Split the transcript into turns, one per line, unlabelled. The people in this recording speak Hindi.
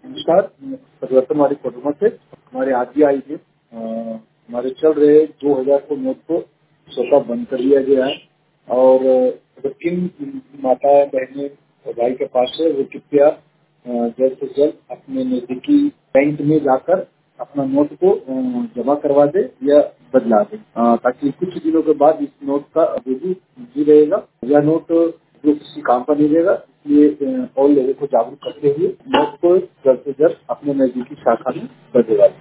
नमस्कार, परिवर्तनवादी कोडरमा से हमारे आरबीआई के हमारे चल रहे 2000 को नोट को स्वतः बंद कर दिया गया है और अगर किन माता बहनें और भाई के पास है वो कृपया जल्द से जल्द अपने नजदीकी बैंक में जाकर अपना नोट को जमा करवा दे या बदला दे ताकि कुछ दिनों के बाद इस नोट का अभी भी रहेगा। यह नोट जो किसी काम का नहीं रहेगा, इसलिए और लोगों को जागरूक करते हुए नोट को जल्द से जल्द अपने नजदीकी शाखा में बदलवा दें।